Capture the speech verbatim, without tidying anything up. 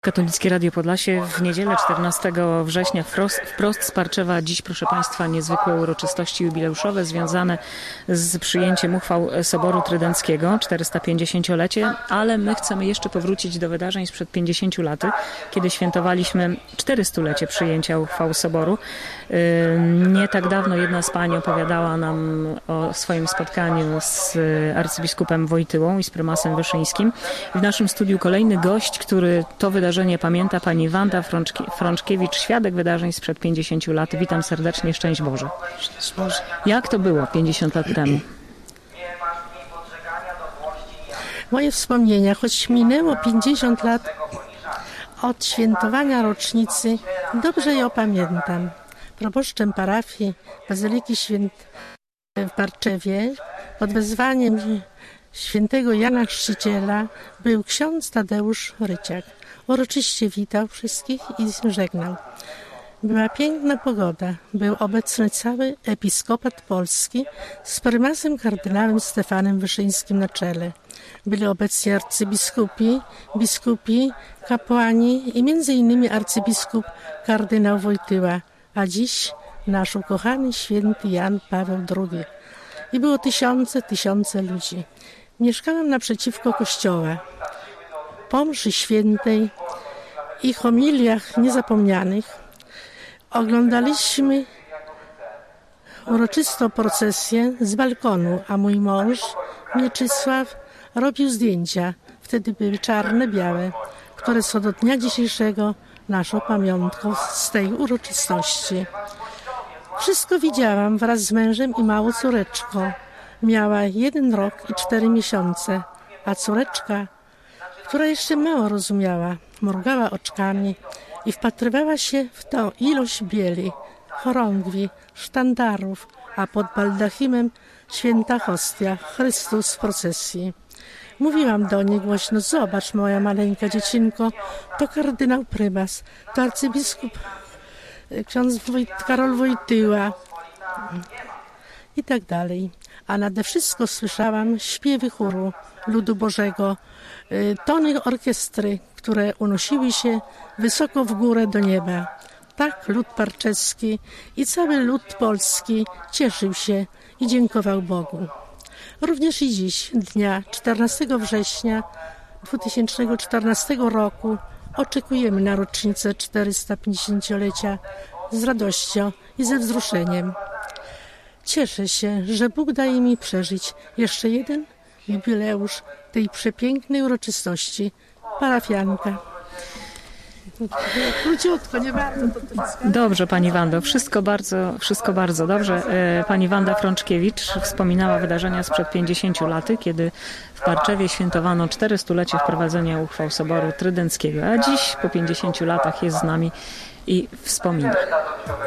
Katolickie Radio Podlasie w niedzielę czternastego września wprost, wprost z Parczewa. Dziś, proszę Państwa, niezwykłe uroczystości jubileuszowe związane z przyjęciem uchwał Soboru Trydenckiego, czterystapięćdziesięciolecie, ale my chcemy jeszcze powrócić do wydarzeń sprzed pięćdziesięciu lat, kiedy świętowaliśmy czterystulecie przyjęcia uchwał Soboru. Nie tak dawno jedna z pań opowiadała nam o swoim spotkaniu z arcybiskupem Wojtyłą i z prymasem Wyszyńskim. W naszym studiu kolejny gość, który to wydarzenie pamięta, pani Wanda Frączkiewicz, świadek wydarzeń sprzed pięćdziesięciu lat. Witam serdecznie, szczęść Boże. Szczęść Boże. Jak to było pięćdziesiąt lat temu? Moje wspomnienia, choć minęło pięćdziesiąt lat od świętowania rocznicy, dobrze je pamiętam. Proboszczem parafii Bazyliki Święt w Parczewie pod wezwaniem świętego Jana Chrzciciela był ksiądz Tadeusz Ryciak. Uroczyście witał wszystkich i żegnał. Była piękna pogoda. Był obecny cały episkopat polski z prymasem kardynałem Stefanem Wyszyńskim na czele. Byli obecni arcybiskupi, biskupi, kapłani i między innymi arcybiskup kardynał Wojtyła, a dziś nasz ukochany święty Jan Paweł drugi. I było tysiące, tysiące ludzi. Mieszkałam naprzeciwko kościoła. Po mszy świętej i homiliach niezapomnianych oglądaliśmy uroczystą procesję z balkonu, a mój mąż Mieczysław robił zdjęcia. Wtedy były czarne, białe, które są do dnia dzisiejszego naszą pamiątką z tej uroczystości. Wszystko widziałam wraz z mężem i małą córeczką. Miała jeden rok i cztery miesiące, a córeczka, która jeszcze mało rozumiała, mrugała oczkami i wpatrywała się w tą ilość bieli, chorągwi, sztandarów, a pod baldachimem święta hostia, Chrystus w procesji. Mówiłam do niej głośno: zobacz, moja maleńka dziecinko, to kardynał prymas, to arcybiskup ksiądz Wojt, Karol Wojtyła i tak dalej. A nade wszystko słyszałam śpiewy chóru ludu Bożego, tony orkiestry, które unosiły się wysoko w górę do nieba. Tak lud parczeski i cały lud polski cieszył się i dziękował Bogu. Również i dziś, dnia czternastego września dwa tysiące czternastego roku, oczekujemy na rocznicę czterystapięćdziesięciolecia z radością i ze wzruszeniem. Cieszę się, że Bóg daje mi przeżyć jeszcze jeden jubileusz tej przepięknej uroczystości. Parafianka. Króciutko, nie bardzo. To dobrze, pani Wando, wszystko bardzo, wszystko bardzo dobrze. Pani Wanda Frączkiewicz wspominała wydarzenia sprzed pięćdziesięciu lat, kiedy w Parczewie świętowano czterystulecie wprowadzenia uchwał Soboru Trydenckiego, a dziś po pięćdziesięciu latach jest z nami i wspomina.